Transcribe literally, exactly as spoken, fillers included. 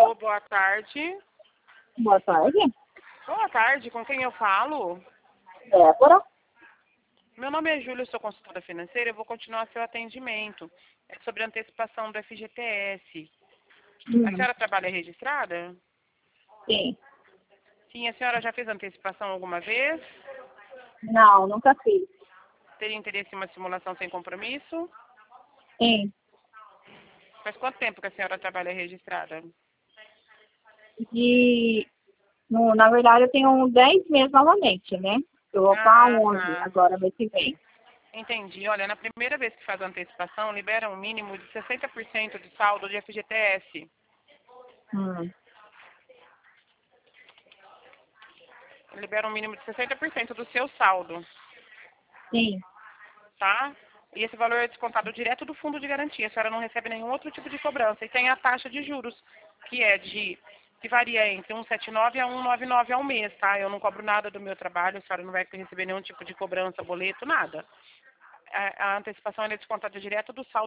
Alô, boa tarde. Boa tarde. Boa tarde, com quem eu falo? Débora. Meu nome é Júlia, eu sou consultora financeira, eu vou continuar seu atendimento. É sobre a antecipação do F G T S. Hum, A senhora trabalha registrada? sim. Sim, a senhora já fez antecipação alguma vez? Não, nunca fiz. Teria interesse em uma simulação sem compromisso? Sim. Faz quanto tempo que a senhora trabalha registrada? De, no, na verdade, eu tenho uns dez meses novamente, né? Eu vou para Ah, onze tá. agora, mês que vem. Entendi. Olha, na primeira vez que faz a antecipação, libera um mínimo de sessenta por cento de saldo de F G T S. Hum, Libera um mínimo de sessenta por cento do seu saldo, sim. tá? E esse valor é descontado direto do fundo de garantia. A senhora não recebe nenhum outro tipo de cobrança. E tem a taxa de juros, que é de que varia entre cento e setenta e nove a cento e noventa e nove ao mês, tá? Eu não cobro nada do meu trabalho, a senhora não vai receber nenhum tipo de cobrança, boleto, nada. A, a antecipação é descontada direto do saldo